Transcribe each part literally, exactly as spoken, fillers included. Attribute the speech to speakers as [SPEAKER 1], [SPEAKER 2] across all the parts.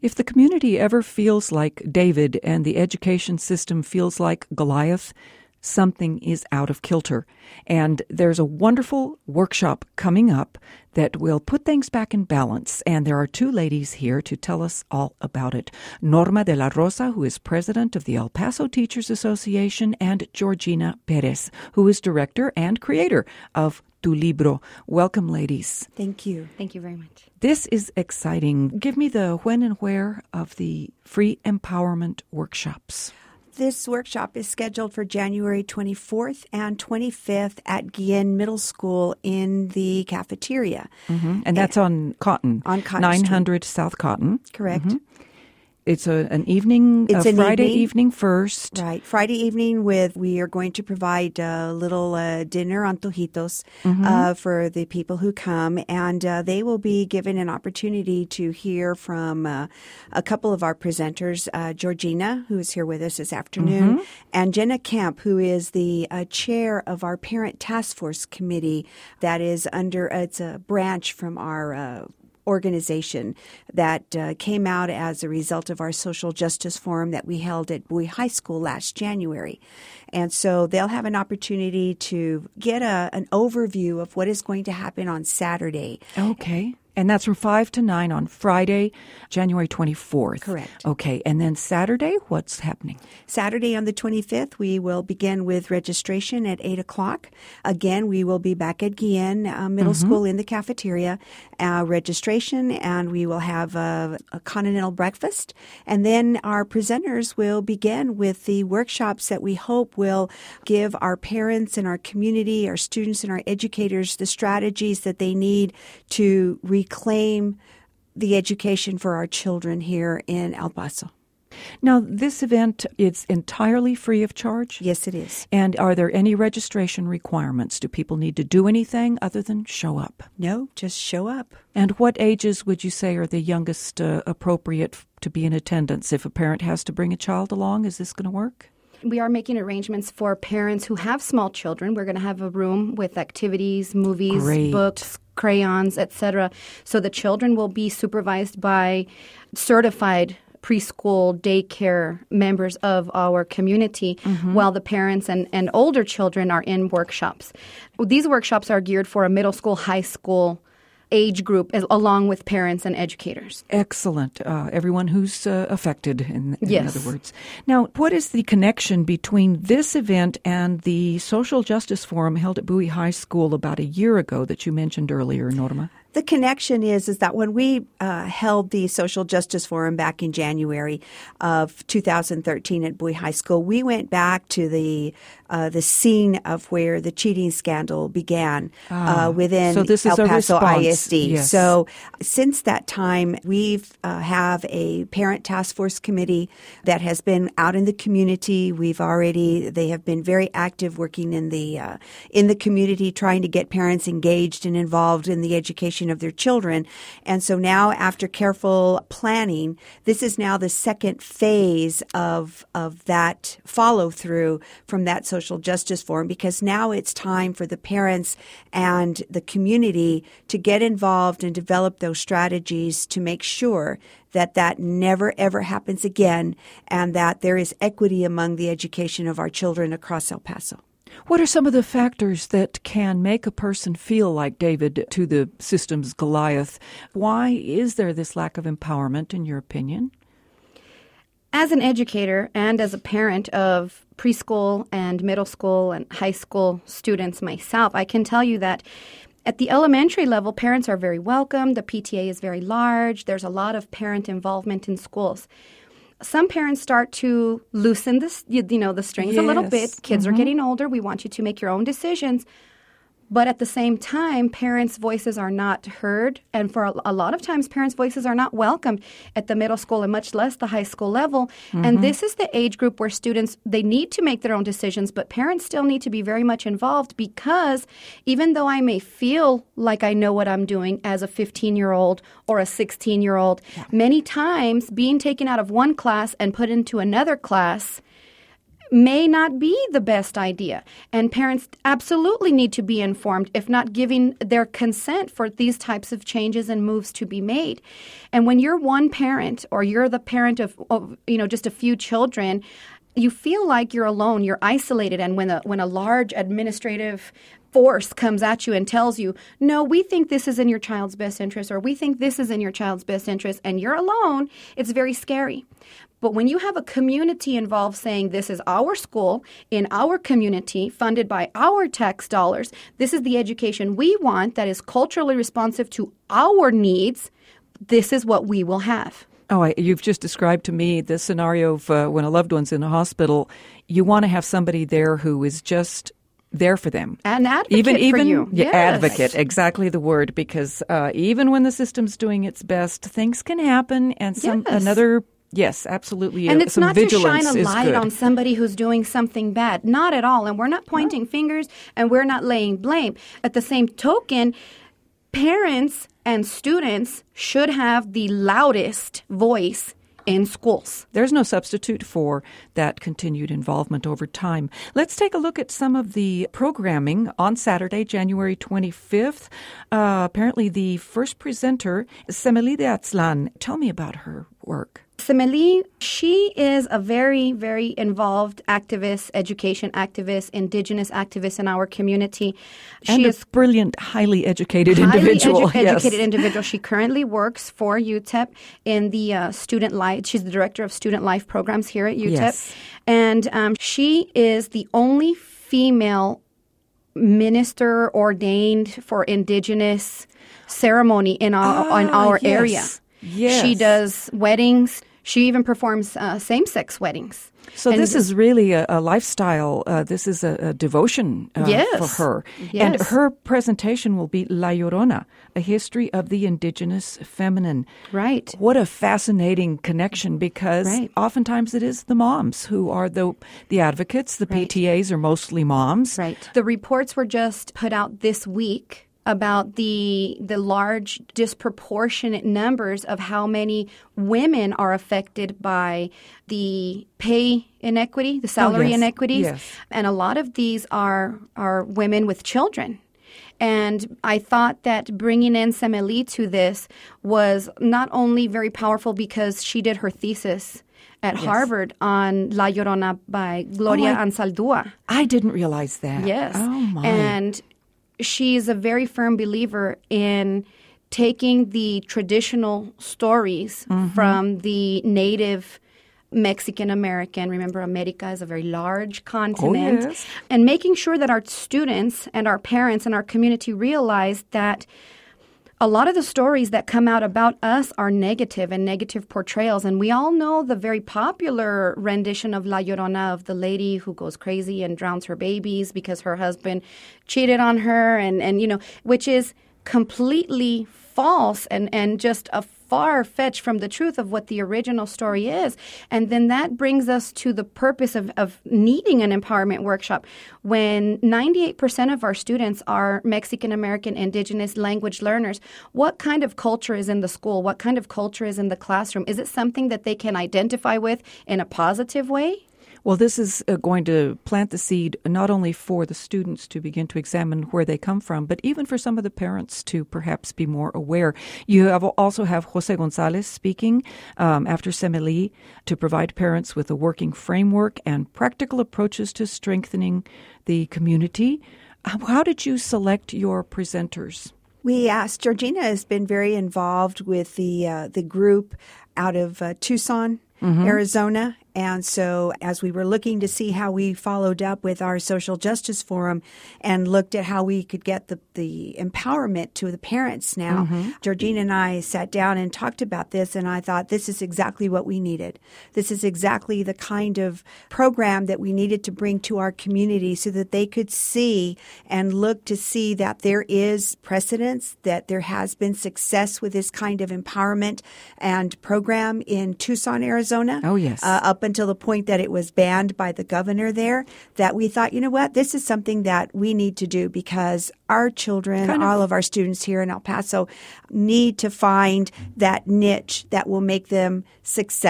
[SPEAKER 1] If the community ever feels like David and the education system feels like Goliath, something is out of kilter. And there's a wonderful workshop coming up that will put things back in balance. And there are two ladies here to tell us all about it. Norma de la Rosa, who is president of the El Paso Teachers Association, and Georgina Perez, who is director and creator of Tu Libro. Welcome, ladies.
[SPEAKER 2] Thank you.
[SPEAKER 3] Thank you very much.
[SPEAKER 1] This is exciting. Give me the when and where of the free empowerment workshops.
[SPEAKER 2] This workshop is scheduled for January twenty-fourth and twenty-fifth at Guillen Middle School in the cafeteria.
[SPEAKER 1] Mm-hmm. And that's on Cotton.
[SPEAKER 2] On Cotton
[SPEAKER 1] nine hundred Street. South Cotton.
[SPEAKER 2] Correct.
[SPEAKER 1] Mm-hmm. It's a, an evening,
[SPEAKER 2] it's
[SPEAKER 1] a
[SPEAKER 2] an
[SPEAKER 1] Friday
[SPEAKER 2] evening.
[SPEAKER 1] evening first.
[SPEAKER 2] Right. Friday evening with, we are going to provide a little uh, dinner, antojitos,
[SPEAKER 1] Mm-hmm.
[SPEAKER 2] uh, for the people who come. And uh, they will be given an opportunity to hear from uh, a couple of our presenters, uh, Georgina, who is here with us this afternoon,
[SPEAKER 1] Mm-hmm.
[SPEAKER 2] and Jenna Camp, who is the uh, chair of our Parent Task Force Committee that is under, uh, it's a branch from our uh organization that uh, came out as a result of our social justice forum that we held at Bowie High School last January. And so they'll have an opportunity to get a, an overview of what is going to happen on Saturday.
[SPEAKER 1] Okay. And that's from five to nine on Friday, January twenty-fourth.
[SPEAKER 2] Correct.
[SPEAKER 1] Okay. And then Saturday, what's happening?
[SPEAKER 2] Saturday on the twenty-fifth, we will begin with registration at eight o'clock. Again, we will be back at Guillen uh, Middle mm-hmm. School in the cafeteria, uh, registration, and we will have a, a continental breakfast. And then our presenters will begin with the workshops that we hope will give our parents and our community, our students and our educators the strategies that they need to reclaim the education for our children here in El Paso.
[SPEAKER 1] Now, this event is entirely free of charge?
[SPEAKER 2] Yes, it is.
[SPEAKER 1] And are there any registration requirements? Do people need to do anything other than show up?
[SPEAKER 2] No, just show up.
[SPEAKER 1] And what ages would you say are the youngest uh, appropriate to be in attendance? If a parent has to bring a child along, is this going to work?
[SPEAKER 3] We are making arrangements for parents who have small children. We're going to have a room with activities, movies,
[SPEAKER 1] Great.
[SPEAKER 3] books, crayons, et cetera. So the children will be supervised by certified preschool daycare members of our community, mm-hmm. while the parents and, and older children are in workshops. These workshops are geared for a middle school, high school age group, as, along with parents and educators.
[SPEAKER 1] Excellent. Uh, everyone who's uh, affected, in, in
[SPEAKER 3] yes.
[SPEAKER 1] other words. Now, what is the connection between this event and the Social Justice Forum held at Bowie High School about a year ago that you mentioned earlier, Norma?
[SPEAKER 2] The connection is is that when we uh, held the Social Justice Forum back in January of two thousand thirteen at Bowie High School, we went back to the uh, the scene of where the cheating scandal began
[SPEAKER 1] ah,
[SPEAKER 2] uh, within
[SPEAKER 1] so this is
[SPEAKER 2] El
[SPEAKER 1] a
[SPEAKER 2] Paso
[SPEAKER 1] response.
[SPEAKER 2] I S D.
[SPEAKER 1] Yes.
[SPEAKER 2] So since that time, we've uh, have a Parent Task Force Committee that has been out in the community. We've already they have been very active working in the uh, in the community, trying to get parents engaged and involved in the education of their children. And so now, after careful planning, this is now the second phase of of that follow through from that social justice forum, because now it's time for the parents and the community to get involved and develop those strategies to make sure that that never, ever happens again, and that there is equity among the education of our children across El Paso.
[SPEAKER 1] What are some of the factors that can make a person feel like David to the system's Goliath? Why is there this lack of empowerment, in your opinion?
[SPEAKER 3] As an educator and as a parent of preschool and middle school and high school students myself, I can tell you that at the elementary level, parents are very welcome. The P T A is very large. There's a lot of parent involvement in schools. Some parents start to loosen the, you know, the strings
[SPEAKER 1] yes.
[SPEAKER 3] a little bit. Kids
[SPEAKER 1] mm-hmm.
[SPEAKER 3] are getting older. We want you to make your own decisions. But at the same time, parents' voices are not heard. And for a, a lot of times, parents' voices are not welcomed at the middle school and much less the high school level. Mm-hmm. And this is the age group where students, they need to make their own decisions, but parents still need to be very much involved, because even though I may feel like I know what I'm doing as a fifteen-year-old or a sixteen-year-old, yeah. many times being taken out of one class and put into another class may not be the best idea. And parents absolutely need to be informed, if not giving their consent for these types of changes and moves to be made. And when you're one parent or you're the parent of, of you know, just a few children, you feel like you're alone, you're isolated. And when a, when a large administrative force comes at you and tells you, no, we think this is in your child's best interest, or we think this is in your child's best interest, and you're alone, it's very scary. But when you have a community involved saying this is our school in our community funded by our tax dollars, this is the education we want that is culturally responsive to our needs, this is what we will have.
[SPEAKER 1] Oh, I, you've just described to me the scenario of uh, when a loved one's in a hospital. You want to have somebody there who is just there for them.
[SPEAKER 3] An advocate
[SPEAKER 1] even, even,
[SPEAKER 3] for you.
[SPEAKER 1] Yeah,
[SPEAKER 3] yes.
[SPEAKER 1] Advocate, exactly the word, because uh, even when the system's doing its best, things can happen, and some
[SPEAKER 3] Yes.
[SPEAKER 1] another... Yes, absolutely.
[SPEAKER 3] And
[SPEAKER 1] uh,
[SPEAKER 3] it's
[SPEAKER 1] some
[SPEAKER 3] not to
[SPEAKER 1] vigilance
[SPEAKER 3] shine a
[SPEAKER 1] is
[SPEAKER 3] light
[SPEAKER 1] good.
[SPEAKER 3] on somebody who's doing something bad. Not at all. And we're not pointing no. fingers, and we're not laying blame. At the same token, parents and students should have the loudest voice in schools.
[SPEAKER 1] There's no substitute for that continued involvement over time. Let's take a look at some of the programming on Saturday, January twenty-fifth. Uh, apparently the first presenter is Semeli de Atzlan. Tell me about her work.
[SPEAKER 3] Semeli, she is a very, very involved activist, education activist, indigenous activist in our community. She
[SPEAKER 1] and a
[SPEAKER 3] is
[SPEAKER 1] brilliant, highly educated
[SPEAKER 3] highly
[SPEAKER 1] individual.
[SPEAKER 3] Edu-
[SPEAKER 1] yes.
[SPEAKER 3] educated individual. She currently works for U T E P in the uh, student life. She's the director of student life programs here at U T E P.
[SPEAKER 1] Yes.
[SPEAKER 3] And um, she is the only female minister ordained for indigenous ceremony in our,
[SPEAKER 1] ah,
[SPEAKER 3] in our
[SPEAKER 1] yes.
[SPEAKER 3] area.
[SPEAKER 1] Yes.
[SPEAKER 3] She does weddings. She even performs uh, same-sex weddings.
[SPEAKER 1] So
[SPEAKER 3] and
[SPEAKER 1] this is really a, a lifestyle. Uh, this is a, a devotion uh,
[SPEAKER 3] yes.
[SPEAKER 1] for her.
[SPEAKER 3] Yes.
[SPEAKER 1] And her presentation will be La Llorona, a history of the indigenous feminine.
[SPEAKER 3] Right.
[SPEAKER 1] What a fascinating connection, because
[SPEAKER 3] right.
[SPEAKER 1] oftentimes it is the moms who are the the advocates. The
[SPEAKER 3] right.
[SPEAKER 1] P T As are mostly moms.
[SPEAKER 3] Right. The reports were just put out this week about the the large disproportionate numbers of how many women are affected by the pay inequity, the salary
[SPEAKER 1] oh, yes.
[SPEAKER 3] inequities.
[SPEAKER 1] Yes.
[SPEAKER 3] And a lot of these are are women with children. And I thought that bringing in Semeli to this was not only very powerful because she did her thesis at
[SPEAKER 1] yes.
[SPEAKER 3] Harvard on La Llorona by Gloria
[SPEAKER 1] oh, I,
[SPEAKER 3] Anzaldúa.
[SPEAKER 1] I didn't realize that.
[SPEAKER 3] Yes.
[SPEAKER 1] Oh, my.
[SPEAKER 3] And she's a very firm believer in taking the traditional stories mm-hmm. from the native Mexican American. Remember, America is a very large continent.
[SPEAKER 1] Oh, yes.
[SPEAKER 3] And making sure that our students and our parents and our community realize that a lot of the stories that come out about us are negative and negative portrayals. And we all know the very popular rendition of La Llorona, of the lady who goes crazy and drowns her babies because her husband cheated on her, and, and you know, which is completely false and, and just a far-fetched from the truth of what the original story is. And then that brings us to the purpose of, of needing an empowerment workshop. When ninety-eight percent of our students are Mexican-American indigenous language learners, what kind of culture is in the school? What kind of culture is in the classroom? Is it something that they can identify with in a positive way?
[SPEAKER 1] Well, this is uh, going to plant the seed not only for the students to begin to examine where they come from, but even for some of the parents to perhaps be more aware. You have also have Jose Gonzalez speaking um, after Semeli to provide parents with a working framework and practical approaches to strengthening the community. How did you select your presenters?
[SPEAKER 2] We asked, Georgina has been very involved with the uh, the group out of uh, Tucson, mm-hmm. Arizona. And so as we were looking to see how we followed up with our social justice forum and looked at how we could get the, the empowerment to the parents now, mm-hmm. Georgina and I sat down and talked about this, and I thought this is exactly what we needed. This is exactly the kind of program that we needed to bring to our community so that they could see and look to see that there is precedence, that there has been success with this kind of empowerment and program in Tucson, Arizona.
[SPEAKER 1] Oh, yes.
[SPEAKER 2] Uh, up until the point that it was banned by the governor there, that we thought, you know what, this is something that we need to do because our children, kind of, all of our students here in El Paso need to find that niche that will make them successful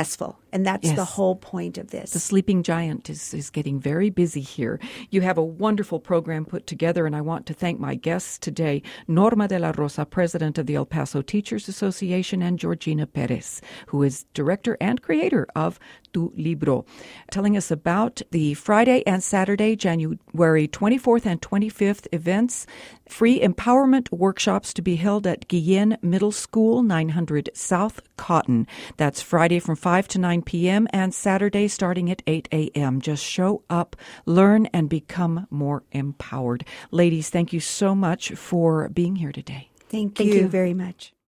[SPEAKER 2] And that's
[SPEAKER 1] Yes.
[SPEAKER 2] the whole point of this.
[SPEAKER 1] The sleeping giant is, is getting very busy here. You have a wonderful program put together, and I want to thank my guests today, Norma de la Rosa, president of the El Paso Teachers Association, and Georgina Perez, who is director and creator of Tu Libro, telling us about the Friday and Saturday, January twenty-fourth and twenty-fifth events, free empowerment workshops to be held at Guillen Middle School, nine hundred South Cotton. That's Friday from five to nine p.m. and Saturday starting at eight a.m. Just show up, learn, and become more empowered. Ladies, thank you so much for being here today.
[SPEAKER 2] Thank,
[SPEAKER 3] Thank
[SPEAKER 2] you
[SPEAKER 3] you.
[SPEAKER 2] very much.